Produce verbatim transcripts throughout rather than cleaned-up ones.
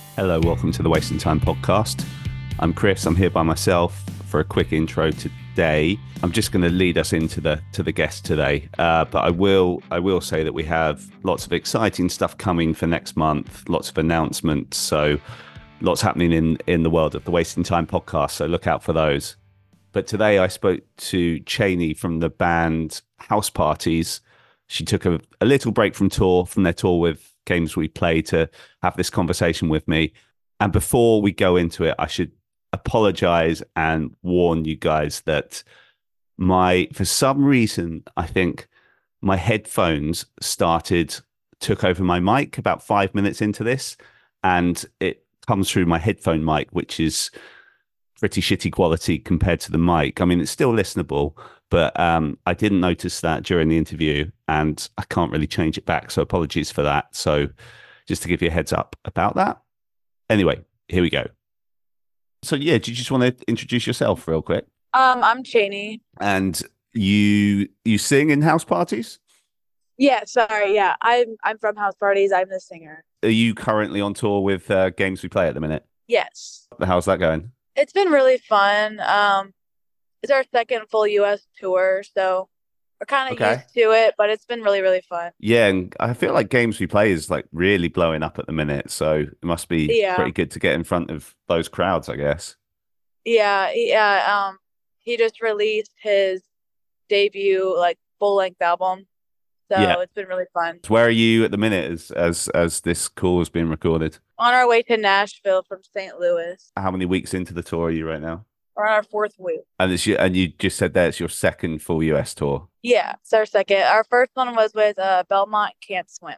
Hello, welcome to the Wasting Time podcast. I'm Chris. I'm here by myself for a quick intro today. I'm just going to lead us into the to the guest today, uh, but I will I will say that we have lots of exciting stuff coming for next month. Lots of announcements, so lots happening in in the world of the Wasting Time podcast. So look out for those. But today I spoke to Cheney from the band House Parties. She took a, a little break from tour from their tour with Games We Play to have this conversation with me. And before we go into it, I should apologize and warn you guys that my, for some reason, I think my headphones started, took over my mic about five minutes into this, and it comes through my headphone mic, which is pretty shitty quality compared to the mic. I mean, it's still listenable, but um, I didn't notice that during the interview, and I can't really change it back. So apologies for that. So just to give you a heads up about that. Anyway, here we go. So yeah, do you just want to introduce yourself real quick? Um, I'm Cheney. And you you sing in house parties? Yeah, sorry. Yeah, I'm I'm from House Parties. I'm the singer. Are you currently on tour with uh, Games We Play at the minute? Yes. How's that going? It's been really fun. Um, it's our second full U S tour, so we're kind of Okay. used to it, but it's been really, really fun. Yeah, and I feel like Games We Play is like really blowing up at the minute, so it must be Yeah. pretty good to get in front of those crowds, I guess. Yeah, yeah. Um, he just released his debut like full-length album, Yeah. so it's been really fun. So where are you at the minute as as as this call has been recorded? On our way to Nashville from Saint Louis. How many weeks into the tour are you right now? We're on our fourth week. And it's your, and you just said that it's your second full U S tour. Yeah, it's our second. Our first one was with uh Belmont Can't Swim.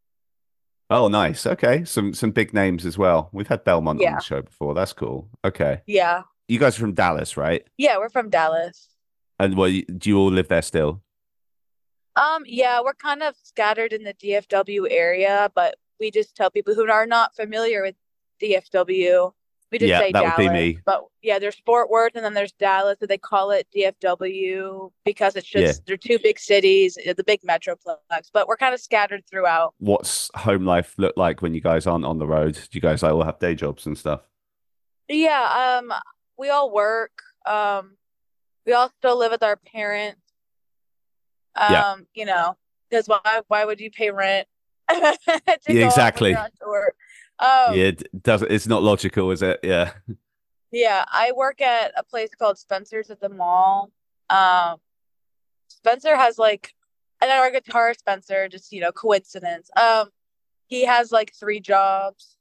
Oh, nice. Okay. Some some big names as well. We've had Belmont on the Yeah, show before. That's cool. Okay. yeah. You guys are from Dallas, right? Yeah, we're from Dallas. And well, you- do you all live there still? Um, yeah, we're kind of scattered in the D F W area, but we just tell people who are not familiar with D F W, we just Yeah, say that would be Dallas. me. But yeah, there's Fort Worth and then there's Dallas, so they call it D F W because it's Yeah. just they're two big cities, uh, the big metroplex, but we're kind of scattered throughout. What's home life look like when you guys aren't on the road? Do you guys like all have day jobs and stuff? Yeah, um, we all work. Um, we all still live with our parents. Yeah. Um, you know, because why why would you pay rent to Yeah, go out when you're exactly. on tour? Um, Yeah, it does it's not logical, is it? Yeah. yeah, I work at a place called Spencer's at the mall. Um, Spencer has like, and our guitar Spencer, just you know, coincidence. Um, he has like three jobs.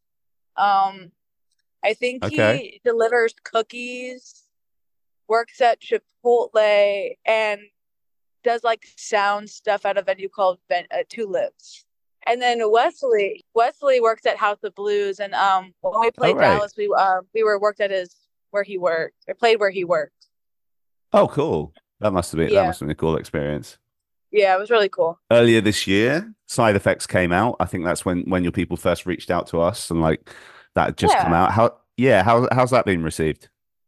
Um, I think Okay. he delivers cookies, works at Chipotle, and does like sound stuff at a venue called ben- uh, Two Lips. And then Wesley, Wesley works at House of Blues, and um, when we All played right. Dallas, we um we were worked at his where he worked, or played where he worked. Oh, cool. That must have been that Yeah, must have been a cool experience. yeah, it was really cool. Earlier this year, Side Effects came out. I think that's when when your people first reached out to us, and like that had just come Yeah, out. How yeah, how how's that been received?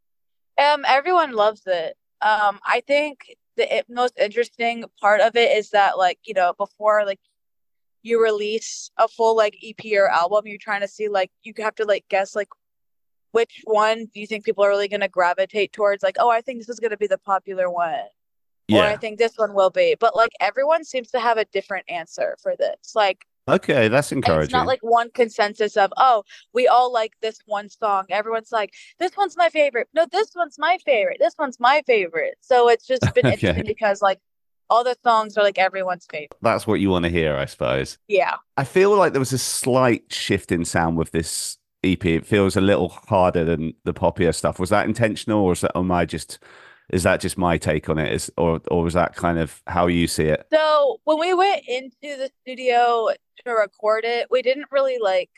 um, everyone loves it. Um, I think the it, most interesting part of it is that like you know before like you release a full like E P or album, you're trying to see like you have to like guess like which one do you think people are really going to gravitate towards? Like, oh, I think this is going to be the popular one, or I Yeah. think this one will be. But like everyone seems to have a different answer for this. Like, Okay, that's and it's not encouraging. like one consensus of, oh, we all like this one song. Everyone's like, this one's my favorite. No, this one's my favorite. This one's my favorite. So it's just been Okay. interesting because like all the songs are like everyone's favorite. That's what you want to hear, I suppose. Yeah. I feel like there was a slight shift in sound with this E P. It feels a little harder than the poppier stuff. Was that intentional, or is that, am I just is that just my take on it? Is or or was that kind of how you see it? So when we went into the studio to record it, we didn't really like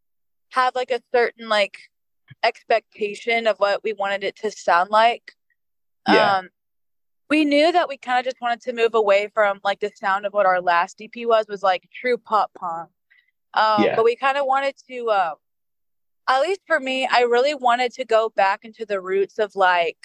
have like a certain like expectation of what we wanted it to sound like. Yeah. Um, we knew that we kind of just wanted to move away from like the sound of what our last E P was, was like true pop punk. Um, Yeah. but we kind of wanted to, uh, at least for me, I really wanted to go back into the roots of like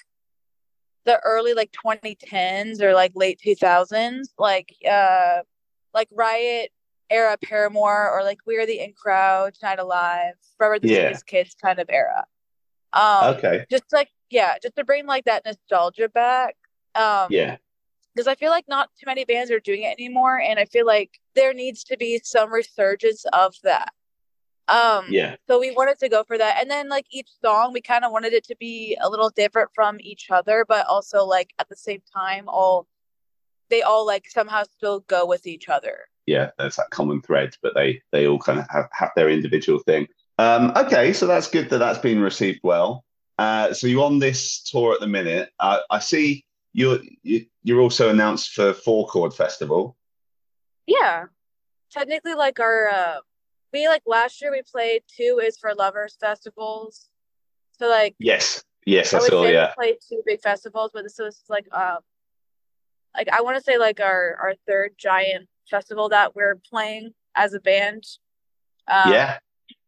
the early like twenty tens or like late two thousands, like uh, like Riot, era Paramore or like We Are the In Crowd, Tonight Alive, Forever the Yeah. Sweetest Kids kind of era. Um, Okay. just like yeah, just to bring like that nostalgia back. Um, Yeah. because I feel like not too many bands are doing it anymore, and I feel like there needs to be some resurgence of that. Um, Yeah. so we wanted to go for that, and then like each song, we kind of wanted it to be a little different from each other, but also like at the same time, all they all like somehow still go with each other. Yeah. There's that common thread, but they they all kind of have, have their individual thing. Um, okay, so that's good that that's been received well. Uh, so you're on this tour at the minute. Uh, I see you're you, you're also announced for Four Chord Festival. Yeah, technically, like our uh, we like last year we played two is for lovers festivals. So like Yes. Yes, I I would saw. say we Yeah. played two big festivals, but this was like uh like I want to say like our our third giant festival that we're playing as a band. Um, Yeah.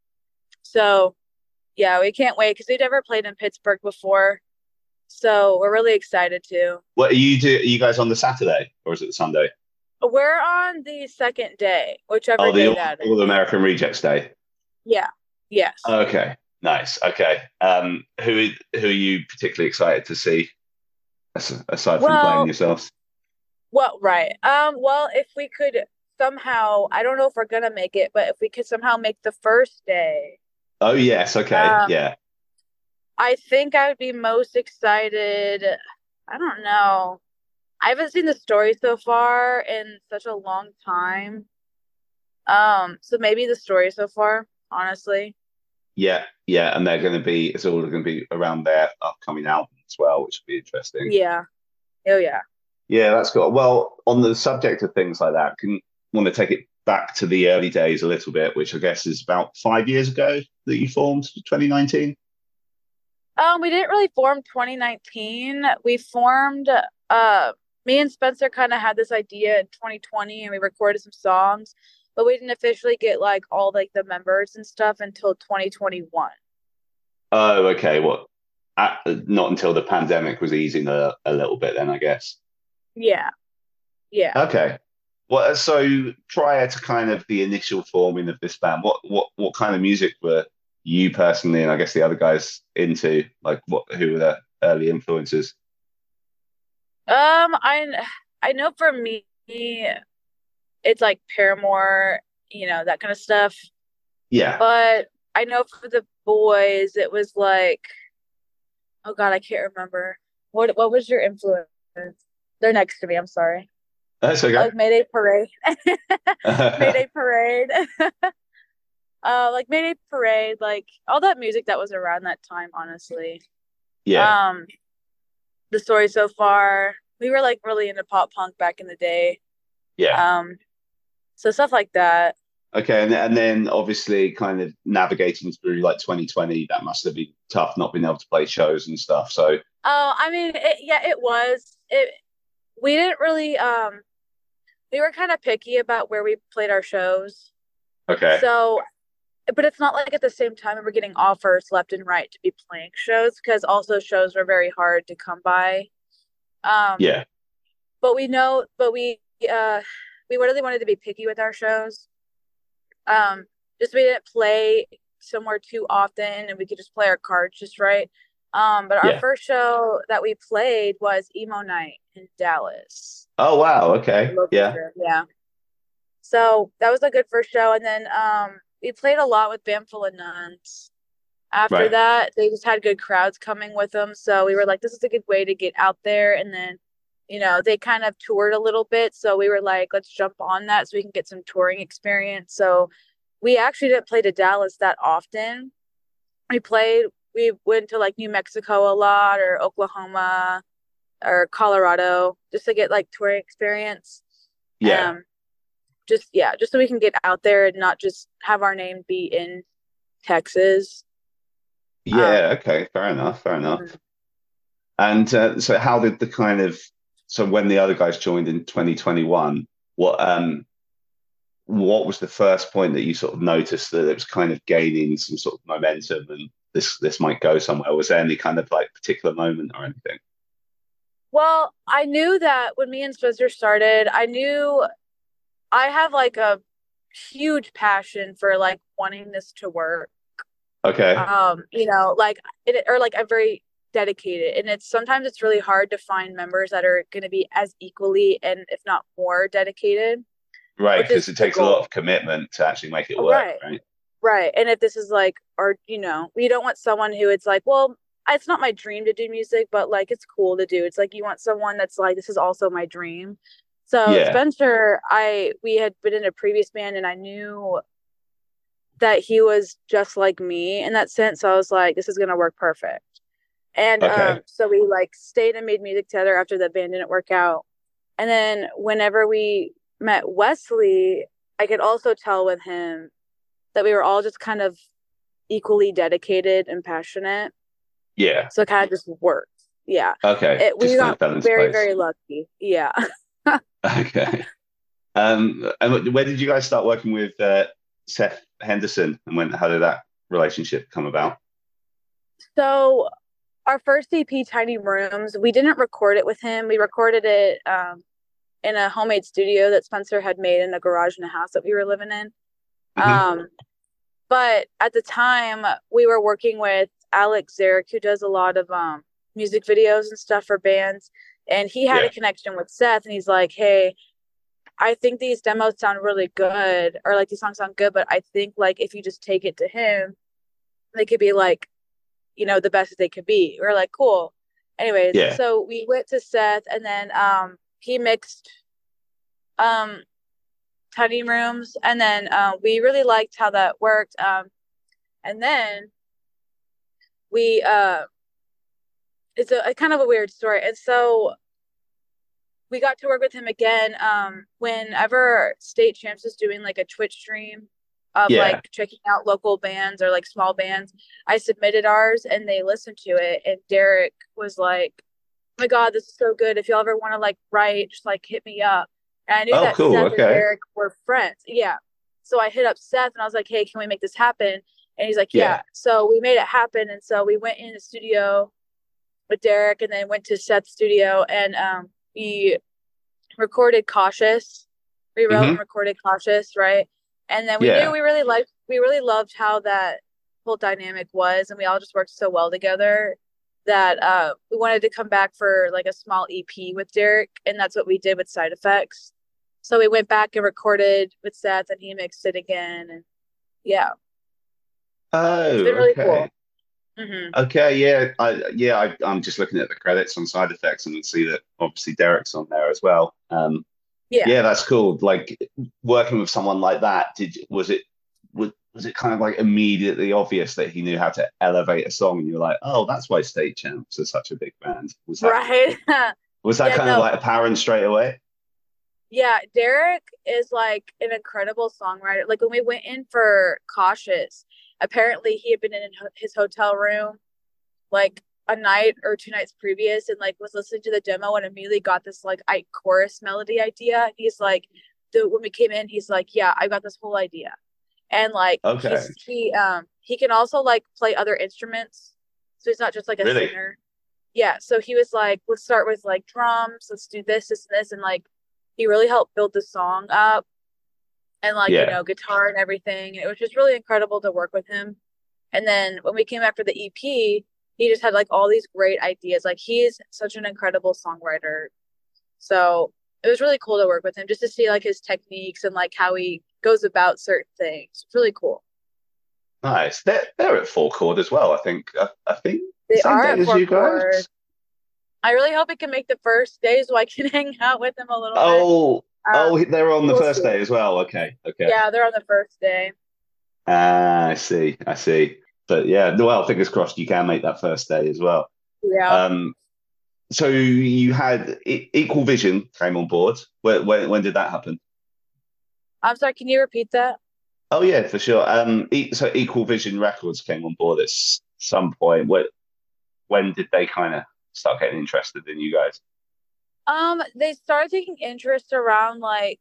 so yeah, we can't wait because we've never played in Pittsburgh before, so we're really excited to. What are you do? Are you guys on the Saturday or is it the Sunday? We're on the second day, whichever Oh, the day All, that All is. American Rejects Day. Yeah. Yes. Okay, nice. Okay, um, who who are you particularly excited to see as- aside from playing Well, yourselves? well, right. Um, well, if we could somehow, I don't know if we're gonna make it, but if we could somehow make the first day, Oh yes, okay, um, yeah, I think I would be most excited. I don't know. I haven't seen the story so far in such a long time. Um, so maybe the story so far, honestly. yeah, yeah, and they're going to be it's all going to be around their upcoming album as well, which will be interesting. Yeah. Oh yeah. Yeah, that's cool. Well, on the subject of things like that, can want to take it back to the early days a little bit, which I guess is about five years ago that you formed, twenty nineteen. Um, we didn't really form twenty nineteen. We formed uh me and Spencer kind of had this idea in twenty twenty and we recorded some songs, but we didn't officially get like all like the members and stuff until twenty twenty-one. Oh, okay. What? At, not until the pandemic was easing a, a little bit, then I guess. Yeah. Yeah. Okay. Well, so prior to kind of the initial forming of this band, what what what kind of music were you personally, and I guess the other guys into? Like, what who were the early influences? Um, I I know for me it's like Paramore, you know, that kind of stuff. Yeah. But I know for the boys it was like, oh God, I can't remember. What what was your influence? They're next to me, I'm sorry. That's okay. Like Mayday Parade. Mayday Parade. Uh, like Mayday Parade, like all that music that was around that time, honestly. Yeah. Um, the story so far, we were like really into pop punk back in the day. Yeah. Um, so stuff like that. Okay. And and then obviously kind of navigating through like twenty twenty, that must have been tough not being able to play shows and stuff. So Oh, I mean, it, yeah, it was. It we didn't really um we were kind of picky about where we played our shows. okay. So, but it's not like at the same time we were getting offers left and right to be playing shows because also shows were very hard to come by. Um, Yeah. but we know, but we uh we really wanted to be picky with our shows. Um, just we didn't play somewhere too often and we could just play our cards just right. Um, but our Yeah. first show that we played was Emo Night in Dallas. Oh wow. The Okay. local Yeah. show, yeah. So that was a good first show. And then um we played a lot with Band Full of Nuns. After Right. that, they just had good crowds coming with them. So we were like, this is a good way to get out there. And then, you know, they kind of toured a little bit. So we were like, let's jump on that so we can get some touring experience. So we actually didn't play to Dallas that often. We played, we went to like New Mexico a lot or Oklahoma or Colorado just to get like touring experience. Yeah. Um, just yeah, just so we can get out there and not just have our name be in Texas. Um, Yeah. Okay. Fair enough. Fair enough. mhm. And uh, so, how did the kind of so when the other guys joined in twenty twenty-one, what um what was the first point that you sort of noticed that it was kind of gaining some sort of momentum and this this might go somewhere? Was there any kind of like particular moment or anything? Well, I knew that when me and Spencer started, I knew I have like a huge passion for like wanting this to work. Okay. Um, you know, like it or like I'm very dedicated, and it's sometimes it's really hard to find members that are going to be as equally and if not more dedicated, Right, which because is it the takes a lot goal. of commitment to actually make it work, Right. right? Right. And if this is like, or, you know, we don't want someone who it's like, well, it's not my dream to do music, but like it's cool to do. It's like you want someone that's like, this is also my dream. So Yeah. Spencer, I we had been in a previous band and I knew that he was just like me in that sense. So I was like, this is gonna work perfect. And um, Okay. so we like stayed and made music together after the band didn't work out. And then whenever we met Wesley, I could also tell with him that we were all just kind of equally dedicated and passionate. Yeah. So it kind of just worked. Yeah. Okay. It we Just kind of got fell into very, place. very lucky. Yeah. Okay. Um, and where did you guys start working with uh, Seth Henderson, and when? How did that relationship come about? So our first E P, Tiny Rooms, we didn't record it with him. We recorded it um, in a homemade studio that Spencer had made in a garage in a house that we were living in. Hmm. Um, but at the time, we were working with Alex Zarek, who does a lot of um, music videos and stuff for bands. And he had a Yeah. connection with Seth, and he's like, hey, I think these demos sound really good, or like these songs sound good, but I think like if you just take it to him, they could be like, you know, the best that they could be. We are like, cool. Anyways, Yeah. so we went to Seth, and then um he mixed um Tiny Rooms, and then uh, we really liked how that worked. Um, and then we uh, it's a, a kind of a weird story, and so we got to work with him again um whenever State Champs was doing like a Twitch stream of Yeah. like checking out local bands or like small bands. I submitted ours and they listened to it, and Derek was like, oh my god, this is so good. If y'all ever want to like write, just like hit me up. And I knew Oh, that cool. Seth and Okay. Derek were friends. Yeah. So I hit up Seth and I was like, hey, can we make this happen? And he's like, yeah. Yeah. So we made it happen. And so we went in the studio with Derek and then went to Seth's studio, and um we recorded Cautious. We wrote and Hmm. recorded Cautious, right? And then we knew Yeah. we really liked we really loved how that whole dynamic was, and we all just worked so well together that uh we wanted to come back for like a small E P with Derek, and that's what we did with Side Effects. So we went back and recorded with Seth and he mixed it again, and yeah, it's been Oh, really okay. cool. Hmm. Okay, yeah, I yeah, I, I'm just looking at the credits on Side Effects and I see that obviously Derek's on there as well. Um, Yeah. yeah, that's cool. Like working with someone like that, did was it was, was it kind of like immediately obvious that he knew how to elevate a song, and you're like, oh, that's why State Champs are such a big band. Was that Right. was that Yeah, kind of no. like apparent straight away? Yeah, Derek is like an incredible songwriter. Like when we went in for Cautious, apparently he had been in his hotel room like a night or two nights previous and like was listening to the demo and immediately got this like I chorus melody idea. He's like, the when we came in, he's like, yeah, I got this whole idea. And like Okay, he's he um he can also like play other instruments. So he's not just like a really? singer. Yeah, so he was like, let's start with like drums, let's do this, this, and this, and like he really helped build the song up and like, you Yeah. know, guitar and everything. It was just really incredible to work with him. And then when we came after the E P, he just had like all these great ideas. Like he's such an incredible songwriter. So it was really cool to work with him just to see like his techniques and like how he goes about certain things. It's really cool. Nice. They're they're at Four Chord as well. I think. I, I think They same are date at as Four you Chord. guys. I really hope it can make the first day so I can hang out with him a little bit. Oh, Um, oh, they're on the we'll first see. day as well. Okay, okay. Yeah, they're on the first day. Ah, I see, I see. But yeah, well, fingers crossed you can make that first day as well. Yeah. Um, so you had E- Equal Vision came on board. When, when when did that happen? I'm sorry, can you repeat that? Oh yeah, for sure. Um, e so Equal Vision Records came on board at s- some point. When when did they kind of start getting interested in you guys? Um, they started taking interest around like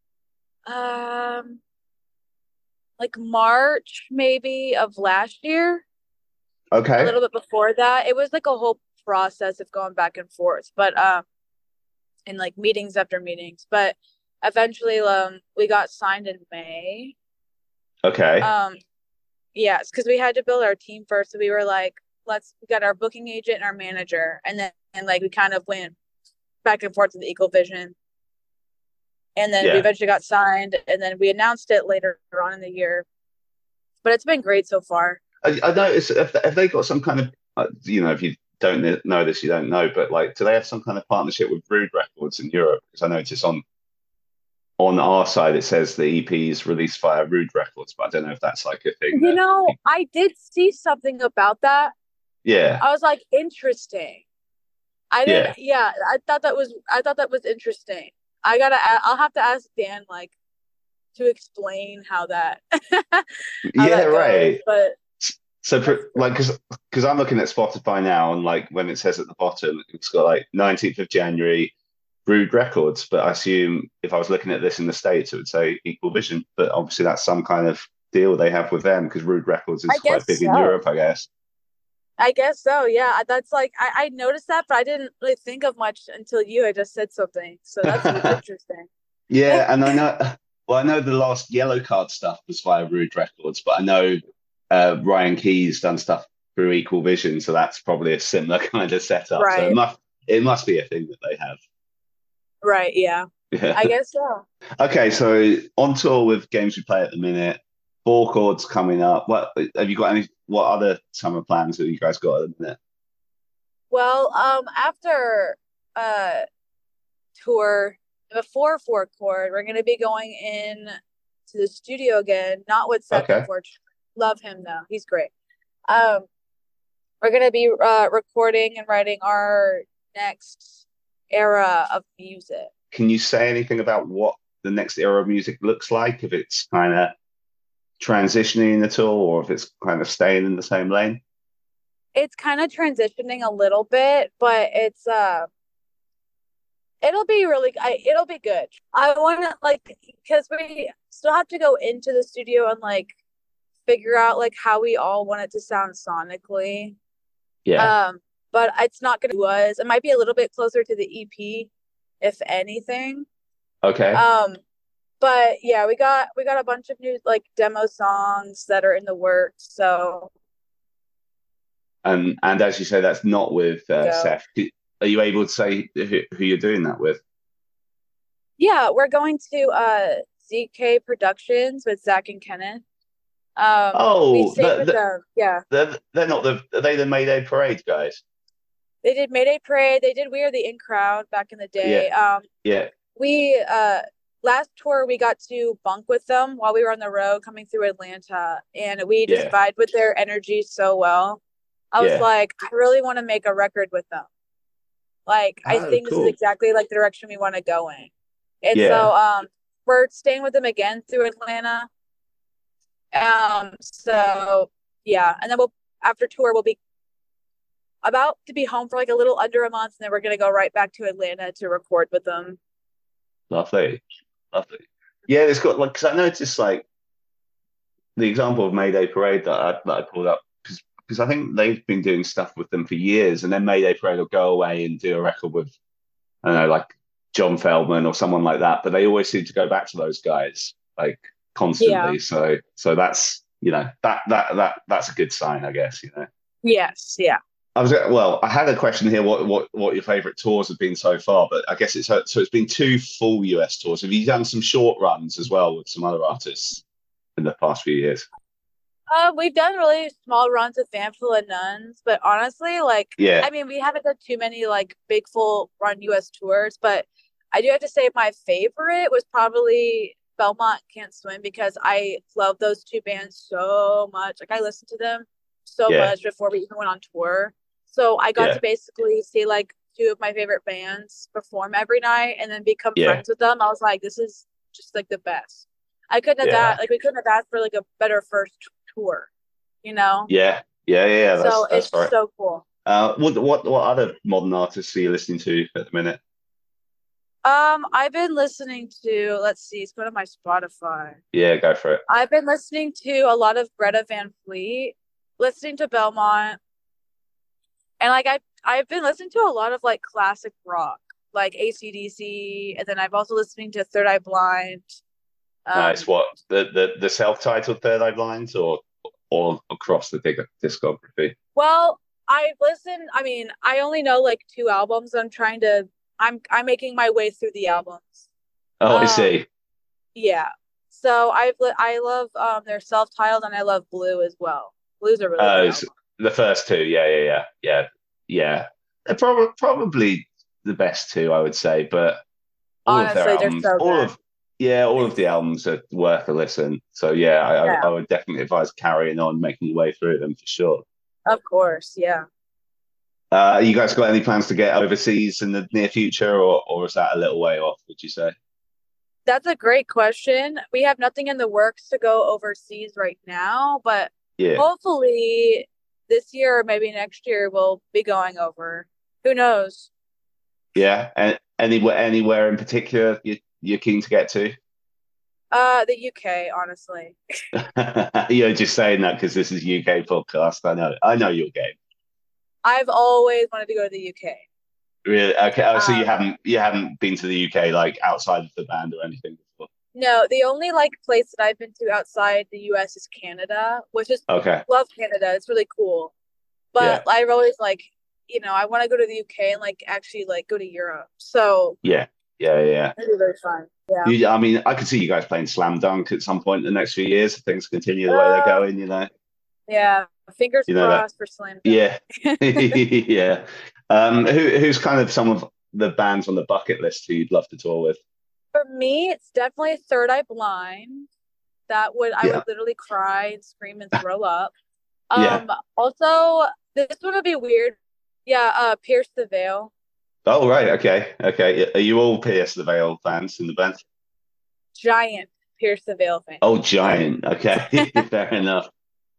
um like March maybe of last year. A Okay. little bit before that. It was like a whole process of going back and forth, but um and like meetings after meetings. But eventually um we got signed in May. Okay. Um yes, because we had to build our team first. So we were like, let's we got our booking agent and our manager, and then and like we kind of went back and forth with the Equal Vision. And then we Yeah. eventually got signed, and then we announced it later on in the year. But it's been great so far. I, I noticed if, if they got some kind of, uh, you know, if you don't know this, you don't know, but like, do they have some kind of partnership with Rude Records in Europe? Because I noticed on on our side it says the E P is released via Rude Records, but I don't know if that's like a thing You that. know, I did see something about that. Yeah, I was like, interesting. I didn't, yeah, yeah, I thought that was, I thought that was interesting. I gotta, I'll have to ask Dan, like, to explain how that, how yeah, that goes. right. But So, that's for, like, cool. because because I'm looking at Spotify now, and like when it says at the bottom, it's got like nineteenth of January, Rude Records. But I assume if I was looking at this in the States, it would say Equal Vision. But obviously, that's some kind of deal they have with them because Rude Records I is quite guess big in so. Europe, I guess. I guess so. Yeah, that's like I, I noticed that, but I didn't really think of much until you had just said something. So that's interesting. Yeah, and I know, well, I know the last Yellow Card stuff was via Rude Records, but I know uh, Ryan Key's done stuff through Equal Vision, so that's probably a similar kind of setup. So it Right. must it must be a thing that they have. Right. Yeah. Yeah. I guess so. Okay, so on tour with games we play at the minute, four chords coming up. What have you got any? What other summer plans have you guys got at the minute? Well, um, after uh tour before four chord, we're gonna be going in to the studio again, not with Seth, Okay. unfortunately. Love him though. He's great. Um, we're gonna be uh recording and writing our next era of music. Can you say anything about what the next era of music looks like? If it's kind of transitioning at all, or if it's kind of staying in the same lane? It's kind of transitioning a little bit, but it's uh it'll be really I it'll be good. I want to like because we still have to go into the studio and like figure out like how we all want it to sound sonically. Yeah. Um, but it's not gonna was it might be a little bit closer to the E P, if anything. Okay. Um, but yeah, we got we got a bunch of new like demo songs that are in the works. So And and as you say, that's not with uh, go. Seth. Are you able to say who, who you're doing that with? Yeah, we're going to uh Z K Productions with Zach and Kenneth. Um, we Oh, stayed with they're, them. Yeah. they're, they're not the are they the Mayday Parade guys? They did Mayday Parade. They did We Are the In Crowd back in the Yeah, day. Um, yeah, we uh last tour we got to bunk with them while we were on the road coming through Atlanta, and we just yeah, vibed with their energy so well. I was yeah. like, I really want to make a record with them. Like, I Oh, think this is cool. exactly like the direction we want to go in. And so Yeah. um we're staying with them again through Atlanta. Um, so yeah, and then we'll after tour we'll be about to be home for like a little under a month, and then we're gonna go right back to Atlanta to record with them. Lovely, lovely. Yeah, it's got like because I noticed like the example of Mayday Parade that I, that I pulled up because because I think they've been doing stuff with them for years, and then Mayday Parade will go away and do a record with I don't know like John Feldman or someone like that, but they always seem to go back to those guys like Yeah. constantly. So so that's you know that that that that's a good sign, I guess. You know. Yes. Yeah. I was well. I had a question here. What what what your favourite tours have been so far? But I guess it's so it's been two full U S tours. Have you done some short runs as well with some other artists in the past few years? Uh, we've done really small runs with Vanful and Nuns, but honestly, like, Yeah, I mean, we haven't done too many like big full run U S tours, but I do have to say my favorite was probably Belmont Can't Swim because I love those two bands so much. Like, I listened to them so yeah, much before we even went on tour. So I got yeah, to basically see like two of my favorite bands perform every night and then become yeah, friends with them. I was like, this is just like the best. I couldn't have yeah, that like we couldn't have asked for like a better first tour, you know? yeah, yeah, yeah. So That's that's it's right. so cool. Uh, what what what other modern artists are you listening to at the minute? Um, I've been listening to, let's see, let's go to my Spotify. Yeah, go for it. I've been listening to a lot of Greta Van Fleet, listening to Belmont, and like I've I've been listening to a lot of like classic rock. like A C D C, and then I've also listening to Third Eye Blind. Nice. Um, What the the, the self-titled Third Eye Blind or all across the dig- discography? well, I've listened. I mean, I only know like two albums. I'm trying to. I'm I'm making my way through the albums. Oh, I Um, see. yeah. So I've li- I love um their self-titled, and I love Blue as well. Blue's a really Oh, good it's album. the first two. Yeah, yeah, yeah, yeah, yeah. They're probably probably the best two, I would say. But all of their Honestly, they're albums, so all good. of yeah, all of the albums are worth a listen. So yeah, I, I Yeah, I would definitely advise carrying on, making your way through them for sure. of course. Yeah. Uh, you guys got any plans to get overseas in the near future, or or is that a little way off, would you say? That's a great question. We have nothing in the works to go overseas right now, but Yeah, hopefully this year or maybe next year we'll be going over. Who knows? yeah. And anywhere anywhere in particular you you're keen to get to? Uh, the U K, honestly. You're just saying that because this is U K podcast. I know, I know your game. I've always wanted to go to the U K. Really? Okay. Oh, so you Um, haven't you haven't been to the U K like outside of the band or anything before? no, the only like place that I've been to outside the U S is Canada, which is Okay. love Canada. It's really cool. But Yeah. I've always like, you know, I want to go to the U K and like actually like go to Europe. So Yeah. Yeah. Yeah. it'd be very fun. Yeah. You, I mean, I could see you guys playing Slam Dunk at some point in the next few years if things continue the way they're Uh, going. You know. yeah. Fingers You know that. crossed for Slam Yeah. Dunk. Yeah. Um. Who who's kind of some of the bands on the bucket list who you'd love to tour with? For me, it's definitely Third Eye Blind. That would I would Yeah. literally cry and scream and throw up. Yeah. Um, also this one would be weird. Yeah, uh Pierce the Veil. Oh, right. Okay. Okay. Are you all Pierce the Veil fans in the band? Giant Pierce the Veil fan. Oh, giant. Okay. Fair enough.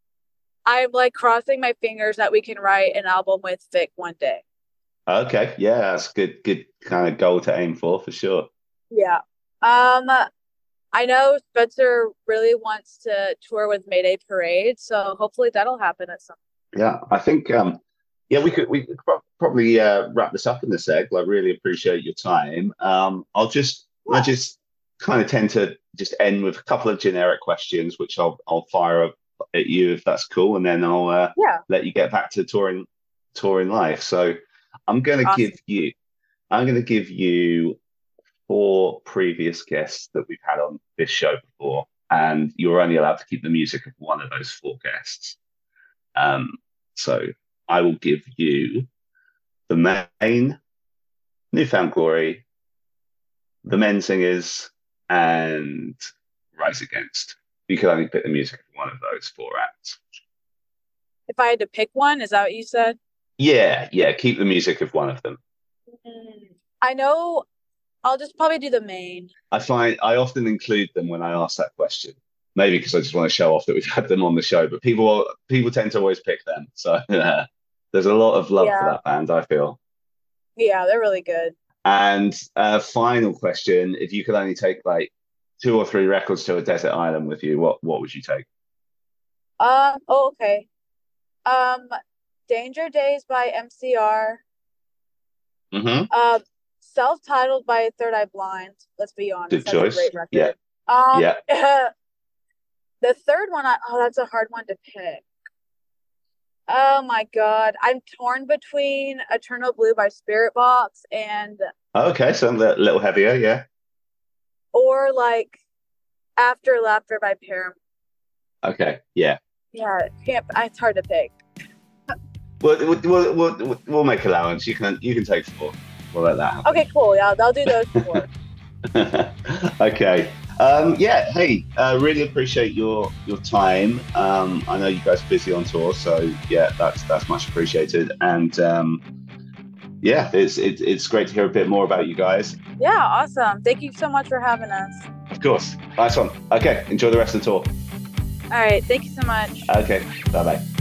I'm like crossing my fingers that we can write an album with Vic one day. Okay. Yeah, that's good. Good kind of goal to aim for, for sure. Yeah. Um, I know Spencer really wants to tour with Mayday Parade, so hopefully that'll happen at some. Yeah, I think um yeah, we could we could pro- probably uh, wrap this up in a sec. I really appreciate your time. Um, I'll just I Yeah. just kind of tend to just end with a couple of generic questions, which I'll I'll fire up at you if that's cool, and then I'll uh, Yeah. let you get back to touring touring life. So I'm going to give Awesome. you I'm going to give you four previous guests that we've had on this show before, and you're only allowed to keep the music of one of those four guests. Um, so I will give you the main, Newfound Glory, the Men Singers, and Rise Against. You can only pick the music of one of those four acts. If I had to pick one, is that what you said? Yeah, yeah, keep the music of one of them. Mm, I know I'll just probably do the main. I find I often include them when I ask that question. Maybe because I just want to show off that we've had them on the show, but people people tend to always pick them. So yeah, there's a lot of love for Yeah. that band, I feel. Yeah, they're really good. And uh, final question: if you could only take like two or three records to a desert island with you, what what would you take? Um, oh, okay. Um, Danger Days by M C R. Hmm. Um, self-titled by Third Eye Blind. Let's be honest, Good that's a choice. great Yeah, record. Um, yeah. the third one, I, oh, that's a hard one to pick. Oh my God, I'm torn between Eternal Blue by Spirit Box and Okay, so a li- little heavier. Yeah. or like After Laughter by Paramore. Okay. Yeah. Yeah, can't. It's hard to pick. We'll we'll we'll, we'll, we'll make allowance. You can you can take four. We'll let that happen. Okay, cool. Yeah, I'll do those four. Okay. Um, yeah. Hey, uh, really appreciate your your time. Um, I know you guys are busy on tour, so yeah, that's that's much appreciated. And um, yeah, it's it, it's great to hear a bit more about you guys. Yeah, awesome. Thank you so much for having us. Of course. Nice one. Okay. Enjoy the rest of the tour. All right, thank you so much. Okay. Bye bye.